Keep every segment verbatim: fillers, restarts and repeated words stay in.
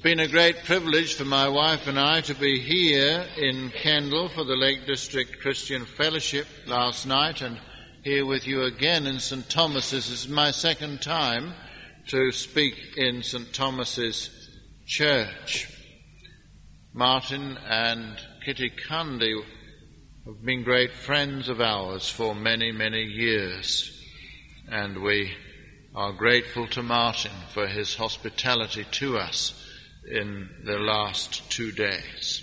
been a great privilege for my wife and I to be here in Kendal for the Lake District Christian Fellowship last night, and here with you again in St Thomas's. This is my second time to speak in St Thomas's Church. Martin and Kitty Cundy have been great friends of ours for many, many years, and we are grateful to Martin for his hospitality to us in the last two days.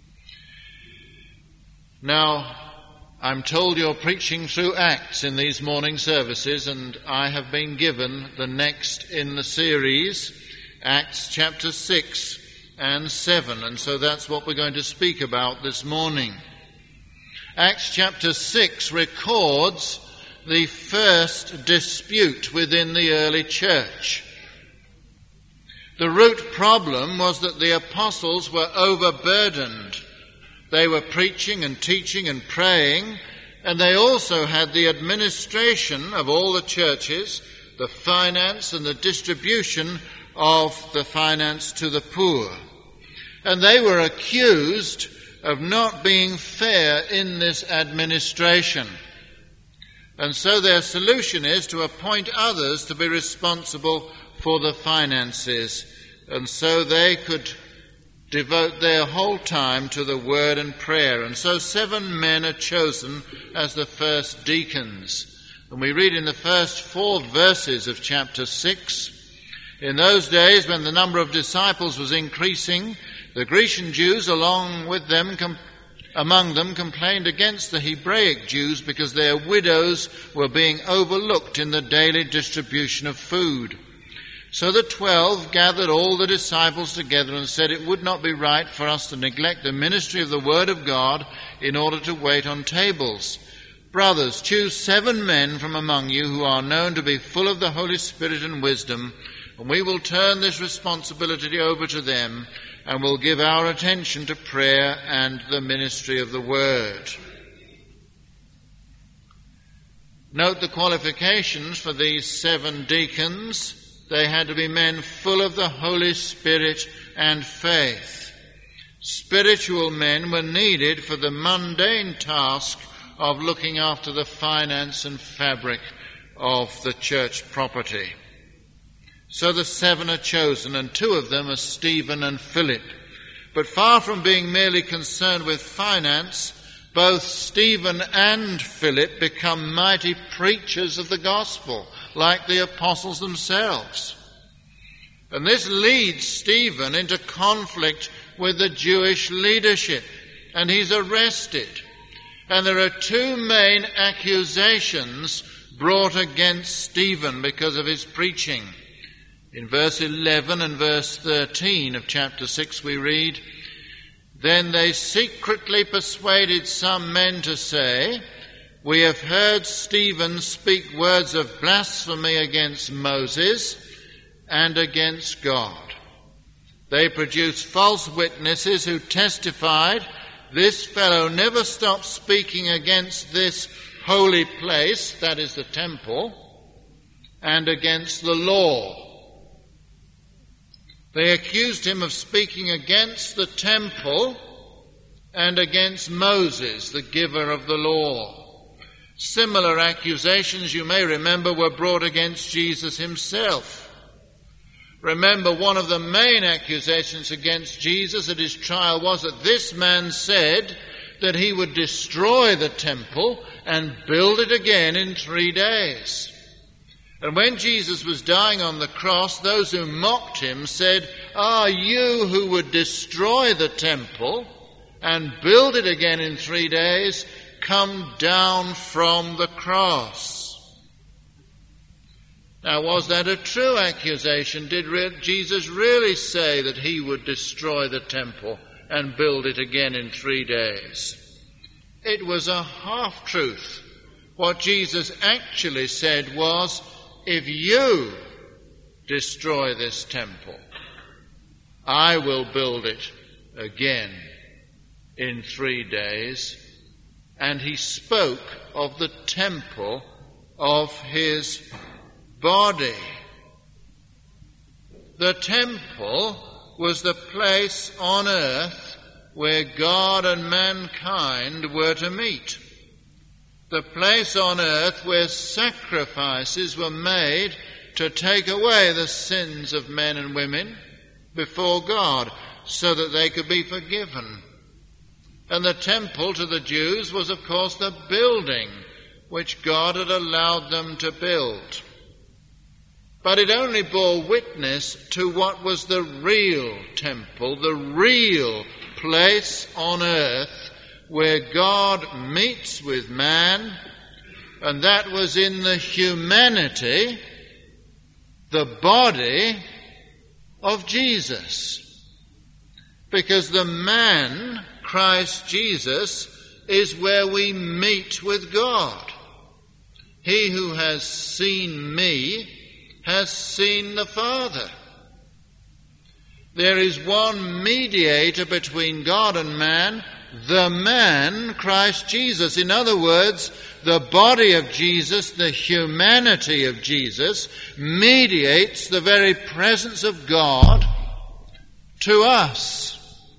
Now, I'm told you're preaching through Acts in these morning services, and I have been given the next in the series, Acts chapter six and seven, and so that's what we're going to speak about this morning. Acts chapter six records the first dispute within the early church. The root problem was that the apostles were overburdened. They were preaching and teaching and praying, and they also had the administration of all the churches, the finance and the distribution of the finance to the poor. And they were accused of not being fair in this administration. And so their solution is to appoint others to be responsible for the finances, and so they could devote their whole time to the word and prayer. And so seven men are chosen as the first deacons. And we read in the first four verses of chapter six, "In those days when the number of disciples was increasing, the Grecian Jews along with them com- among them complained against the Hebraic Jews because their widows were being overlooked in the daily distribution of food. So the twelve gathered all the disciples together and said, 'It would not be right for us to neglect the ministry of the word of God in order to wait on tables. Brothers, choose seven men from among you who are known to be full of the Holy Spirit and wisdom, and we will turn this responsibility over to them, and will give our attention to prayer and the ministry of the word.'" Note the qualifications for these seven deacons. They had to be men full of the Holy Spirit and faith. Spiritual men were needed for the mundane task of looking after the finance and fabric of the church property. So the seven are chosen, and two of them are Stephen and Philip. But far from being merely concerned with finance, both Stephen and Philip become mighty preachers of the gospel, like the apostles themselves. And this leads Stephen into conflict with the Jewish leadership, and he's arrested. And there are two main accusations brought against Stephen because of his preaching. In verse eleven and verse thirteen of chapter six we read, "Then they secretly persuaded some men to say, 'We have heard Stephen speak words of blasphemy against Moses and against God.' They produced false witnesses who testified, 'This fellow never stopped speaking against this holy place,' that is the temple, 'and against the law.' They accused him of speaking against the temple and against Moses, the giver of the law." Similar accusations, you may remember, were brought against Jesus himself. Remember, one of the main accusations against Jesus at his trial was that this man said that he would destroy the temple and build it again in three days. And when Jesus was dying on the cross, those who mocked him said, "Ah, you who would destroy the temple and build it again in three days, come down from the cross." Now, was that a true accusation? Did re- Jesus really say that he would destroy the temple and build it again in three days? It was a half-truth. What Jesus actually said was, "If you destroy this temple, I will build it again in three days." And he spoke of the temple of his body. The temple was the place on earth where God and mankind were to meet. The place on earth where sacrifices were made to take away the sins of men and women before God so that they could be forgiven. And the temple to the Jews was, of course, the building which God had allowed them to build. But it only bore witness to what was the real temple, the real place on earth where God meets with man, and that was in the humanity, the body of Jesus. Because the man, Christ Jesus, is where we meet with God. He who has seen me has seen the Father. There is one mediator between God and man, the man, Christ Jesus. In other words, the body of Jesus, the humanity of Jesus, mediates the very presence of God to us.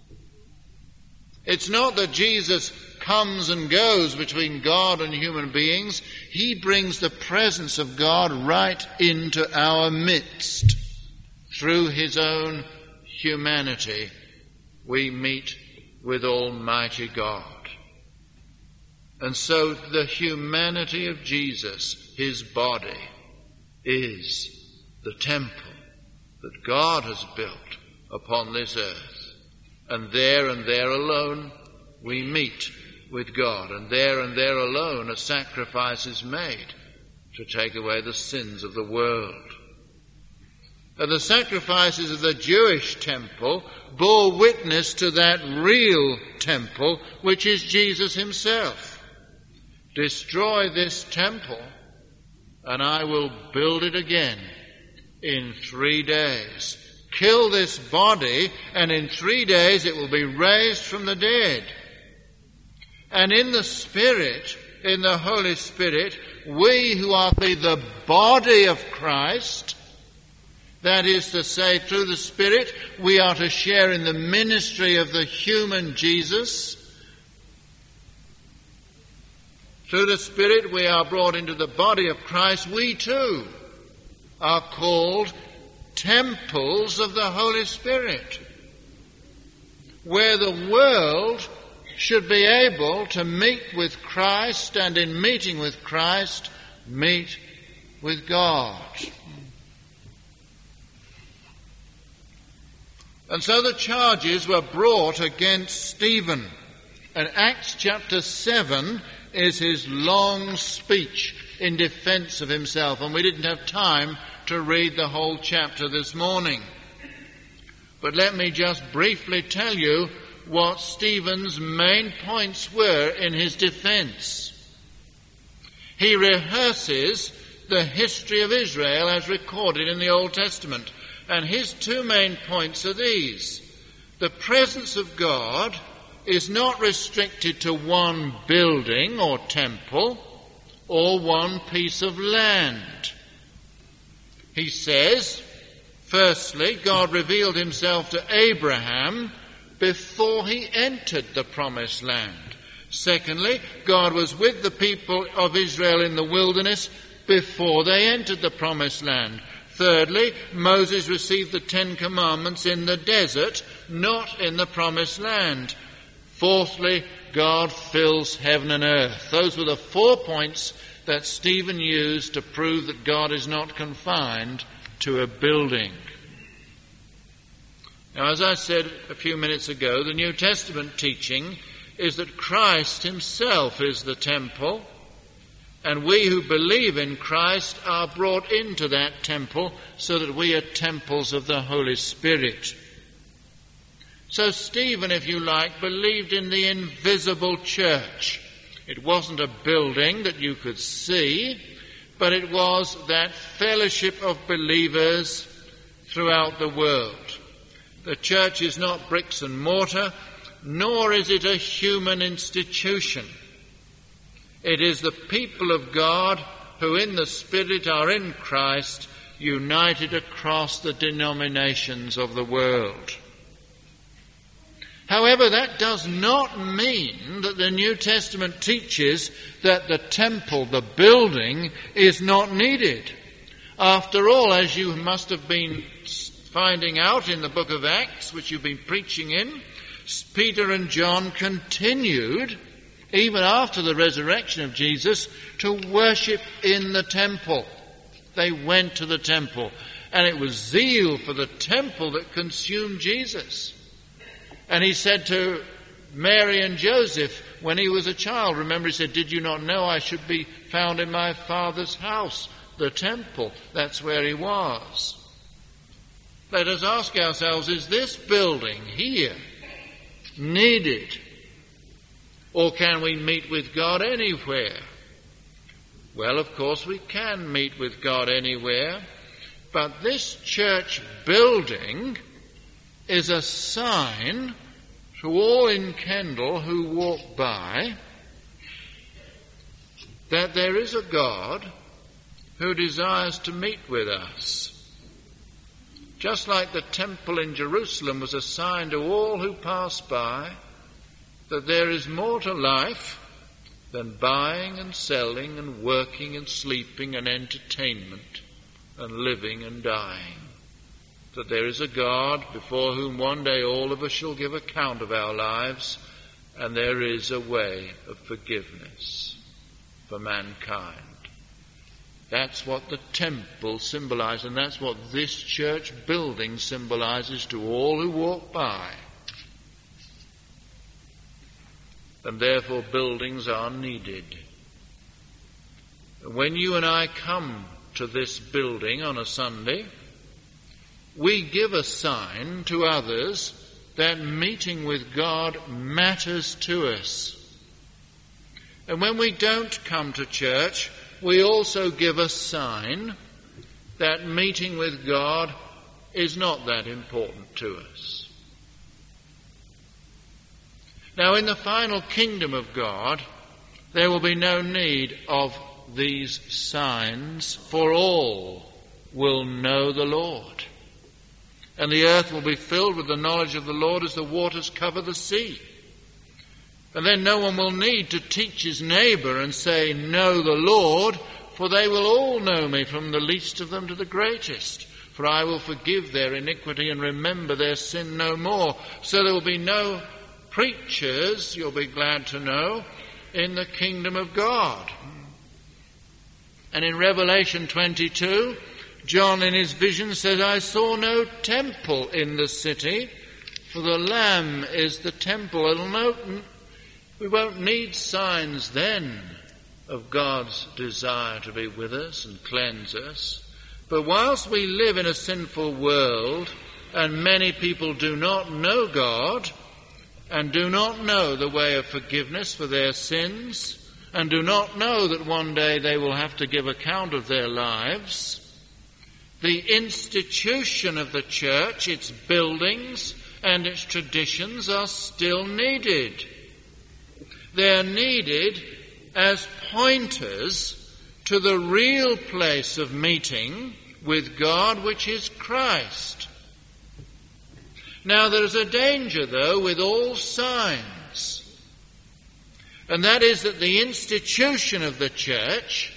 It's not that Jesus comes and goes between God and human beings. He brings the presence of God right into our midst. Through his own humanity, we meet with Almighty God. And so the humanity of Jesus, his body, is the temple that God has built upon this earth. And there and there alone we meet with God. And there and there alone a sacrifice is made to take away the sins of the world. And the sacrifices of the Jewish temple bore witness to that real temple, which is Jesus himself. Destroy this temple, and I will build it again in three days. Kill this body, and in three days it will be raised from the dead. And in the Spirit, in the Holy Spirit, we who are the body of Christ, that is to say, through the Spirit, we are to share in the ministry of the human Jesus. Through the Spirit, we are brought into the body of Christ. We too are called temples of the Holy Spirit, where the world should be able to meet with Christ, and in meeting with Christ, meet with God. And so the charges were brought against Stephen. And Acts chapter seven is his long speech in defense of himself. And we didn't have time to read the whole chapter this morning. But let me just briefly tell you what Stephen's main points were in his defense. He rehearses the history of Israel as recorded in the Old Testament. And his two main points are these. The presence of God is not restricted to one building or temple or one piece of land. He says, firstly, God revealed himself to Abraham before he entered the promised land. Secondly, God was with the people of Israel in the wilderness before they entered the promised land. Thirdly, Moses received the Ten Commandments in the desert, not in the promised land. Fourthly, God fills heaven and earth. Those were the four points that Stephen used to prove that God is not confined to a building. Now, as I said a few minutes ago, the New Testament teaching is that Christ himself is the temple, and we who believe in Christ are brought into that temple so that we are temples of the Holy Spirit. So Stephen, if you like, believed in the invisible church. It wasn't a building that you could see, but it was that fellowship of believers throughout the world. The church is not bricks and mortar, nor is it a human institution. It is the people of God who in the Spirit are in Christ, united across the denominations of the world. However, that does not mean that the New Testament teaches that the temple, the building, is not needed. After all, as you must have been finding out in the book of Acts, which you've been preaching in, Peter and John continued, even after the resurrection of Jesus, to worship in the temple. They went to the temple, and it was zeal for the temple that consumed Jesus. And he said to Mary and Joseph when he was a child, remember he said, "Did you not know I should be found in my Father's house?" The temple, that's where he was. Let us ask ourselves, is this building here needed? Or can we meet with God anywhere? Well, of course we can meet with God anywhere, but this church building is a sign to all in Kendal who walk by that there is a God who desires to meet with us. Just like the temple in Jerusalem was a sign to all who pass by that there is more to life than buying and selling and working and sleeping and entertainment and living and dying. That there is a God before whom one day all of us shall give account of our lives, and there is a way of forgiveness for mankind. That's what the temple symbolizes, and that's what this church building symbolizes to all who walk by. And therefore buildings are needed. When you and I come to this building on a Sunday, we give a sign to others that meeting with God matters to us. And when we don't come to church, we also give a sign that meeting with God is not that important to us. Now, in the final kingdom of God, there will be no need of these signs, for all will know the Lord. And the earth will be filled with the knowledge of the Lord as the waters cover the sea. And then no one will need to teach his neighbour and say, "Know the Lord," for they will all know me, from the least of them to the greatest. For I will forgive their iniquity and remember their sin no more. So there will be no preachers, you'll be glad to know, in the kingdom of God. And in Revelation twenty-two, John in his vision says, "I saw no temple in the city, for the Lamb is the temple." It'll no, we won't need signs then of God's desire to be with us and cleanse us. But whilst we live in a sinful world, and many people do not know God, and do not know the way of forgiveness for their sins, and do not know that one day they will have to give account of their lives, the institution of the church, its buildings and its traditions are still needed. They're needed as pointers to the real place of meeting with God, which is Christ. Now, there's a danger, though, with all signs, and that is that the institution of the church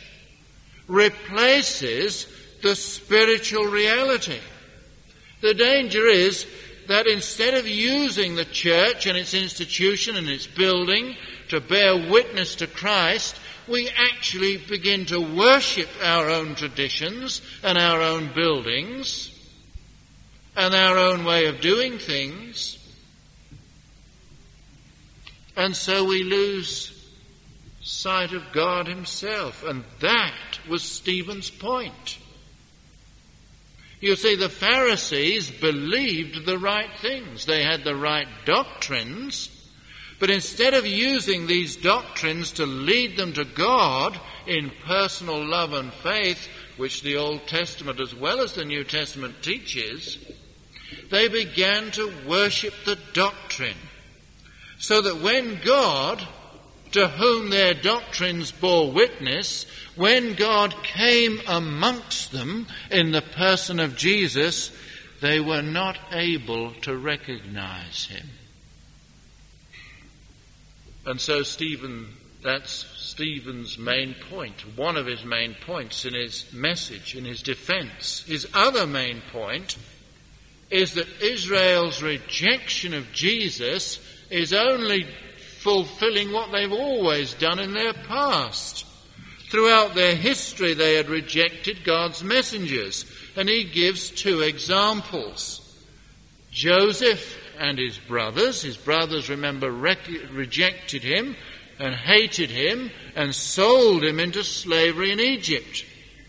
replaces the spiritual reality. The danger is that instead of using the church and its institution and its building to bear witness to Christ, we actually begin to worship our own traditions and our own buildings and our own way of doing things. And so we lose sight of God himself. And that was Stephen's point. You see, the Pharisees believed the right things. They had the right doctrines. But instead of using these doctrines to lead them to God in personal love and faith, which the Old Testament as well as the New Testament teaches, they began to worship the doctrine. So that when God, to whom their doctrines bore witness, when God came amongst them in the person of Jesus, they were not able to recognize him. And so Stephen, that's Stephen's main point, one of his main points in his message, in his defense. His other main point is that Israel's rejection of Jesus is only fulfilling what they've always done in their past. Throughout their history they had rejected God's messengers, and he gives two examples. Joseph and his brothers. His brothers, remember, rec- rejected him and hated him and sold him into slavery in Egypt.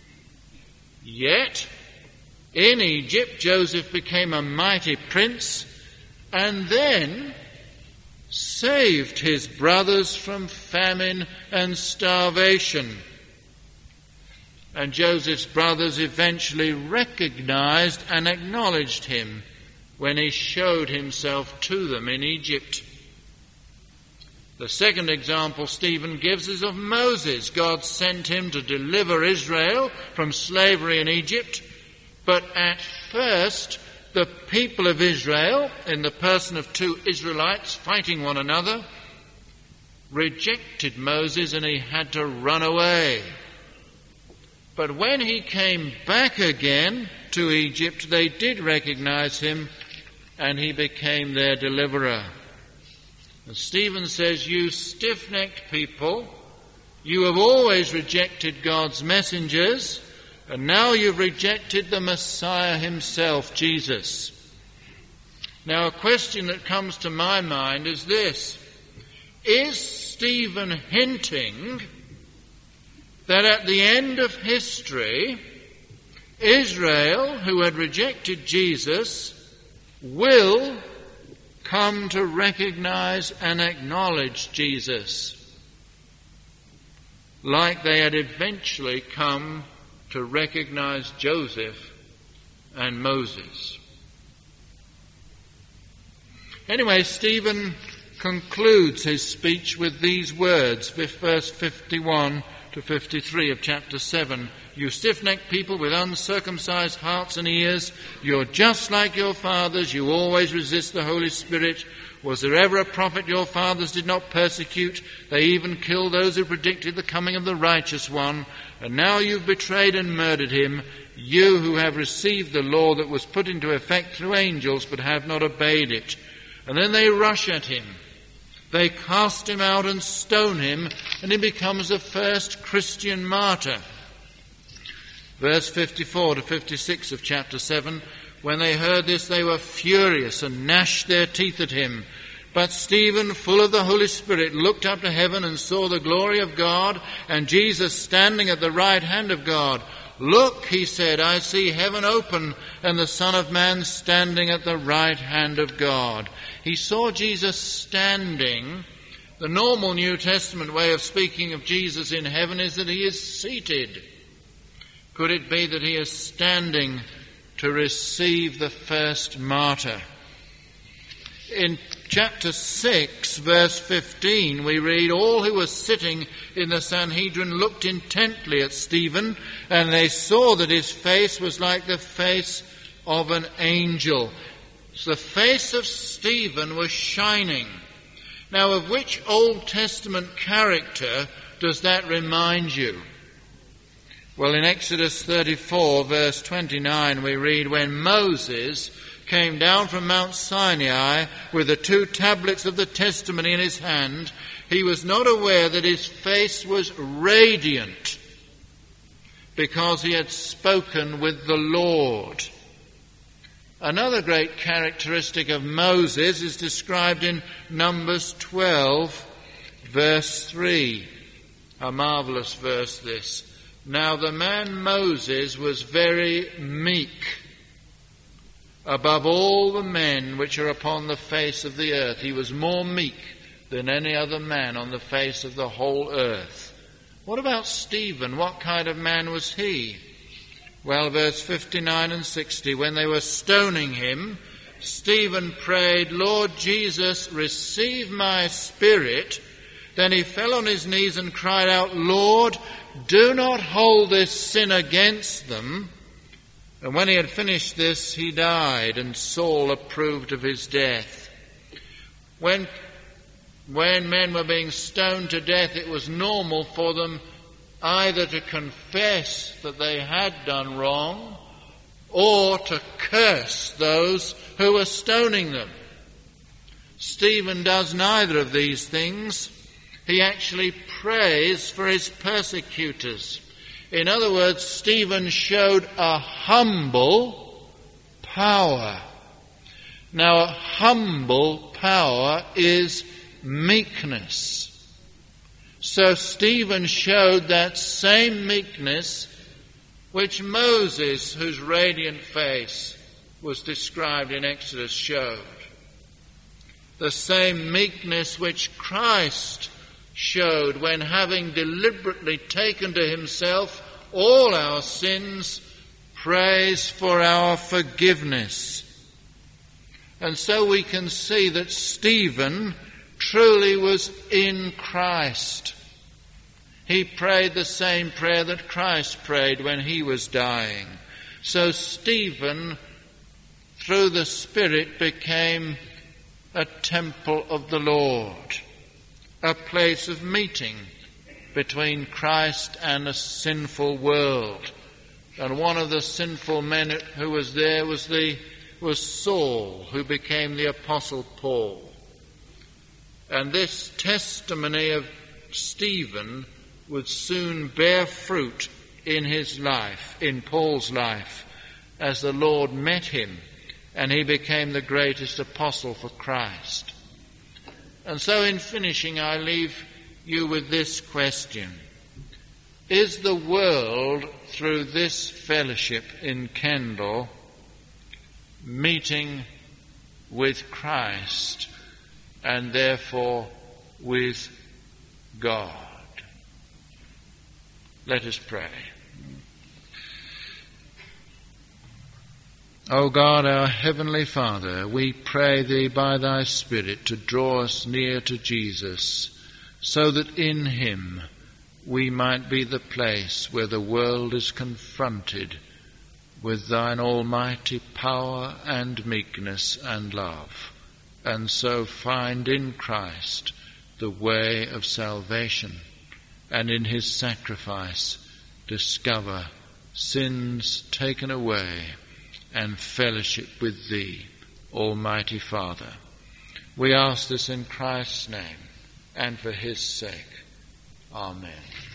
Yet, in Egypt, Joseph became a mighty prince and then saved his brothers from famine and starvation. And Joseph's brothers eventually recognized and acknowledged him when he showed himself to them in Egypt. The second example Stephen gives is of Moses. God sent him to deliver Israel from slavery in Egypt, but at first the people of Israel, in the person of two Israelites fighting one another, rejected Moses and he had to run away. But when he came back again to Egypt, they did recognize him and he became their deliverer. And Stephen says, you stiff-necked people, you have always rejected God's messengers, and now you've rejected the Messiah himself, Jesus. Now, a question that comes to my mind is this. Is Stephen hinting that at the end of history, Israel, who had rejected Jesus, will come to recognize and acknowledge Jesus, like they had eventually come to recognize Joseph and Moses? Anyway, Stephen concludes his speech with these words, verse fifty-one to fifty-three of chapter seven. You stiff-necked people with uncircumcised hearts and ears, you're just like your fathers, you always resist the Holy Spirit. Was there ever a prophet your fathers did not persecute? They even killed those who predicted the coming of the righteous one. And now you've betrayed and murdered him, you who have received the law that was put into effect through angels but have not obeyed it. And then they rush at him. They cast him out and stone him, and he becomes the first Christian martyr. Verse fifty-four to fifty-six of chapter seven, when they heard this, they were furious and gnashed their teeth at him. But Stephen, full of the Holy Spirit, looked up to heaven and saw the glory of God and Jesus standing at the right hand of God. Look, he said, I see heaven open and the Son of Man standing at the right hand of God. He saw Jesus standing. The normal New Testament way of speaking of Jesus in heaven is that he is seated. Could it be that he is standing to receive the first martyr? In chapter six, verse fifteen, we read, all who were sitting in the Sanhedrin looked intently at Stephen, and they saw that his face was like the face of an angel. So the face of Stephen was shining. Now, of which Old Testament character does that remind you? Well, in Exodus thirty-four, verse twenty-nine, we read, when Moses came down from Mount Sinai with the two tablets of the testimony in his hand, he was not aware that his face was radiant because he had spoken with the Lord. Another great characteristic of Moses is described in Numbers twelve, verse three. A marvelous verse this. Now the man Moses was very meek above all the men which are upon the face of the earth. He was more meek than any other man on the face of the whole earth. What about Stephen? What kind of man was he? Well, verse fifty-nine and sixty, when they were stoning him, Stephen prayed, Lord Jesus, receive my spirit. Then he fell on his knees and cried out, Lord, do not hold this sin against them. And when he had finished this, he died, and Saul approved of his death. When when men were being stoned to death, it was normal for them either to confess that they had done wrong or to curse those who were stoning them. Stephen does neither of these things. He actually prays for his persecutors. In other words, Stephen showed a humble power. Now, a humble power is meekness. So Stephen showed that same meekness which Moses, whose radiant face was described in Exodus, showed. The same meekness which Christ showed when, having deliberately taken to himself all our sins, prays for our forgiveness. And so we can see that Stephen truly was in Christ. He prayed the same prayer that Christ prayed when he was dying. So Stephen, through the Spirit, became a temple of the Lord, a place of meeting between Christ and a sinful world. And one of the sinful men who was there was the was Saul, who became the Apostle Paul. And this testimony of Stephen would soon bear fruit in his life, in Paul's life, as the Lord met him and he became the greatest apostle for Christ. And so in finishing, I leave you with this question. Is the world, through this fellowship in Kendal, meeting with Christ and therefore with God? Let us pray. O God, our Heavenly Father, we pray Thee by Thy Spirit to draw us near to Jesus, so that in Him we might be the place where the world is confronted with Thine almighty power and meekness and love, and so find in Christ the way of salvation, and in His sacrifice discover sins taken away and fellowship with Thee, Almighty Father. We ask this in Christ's name and for His sake. Amen.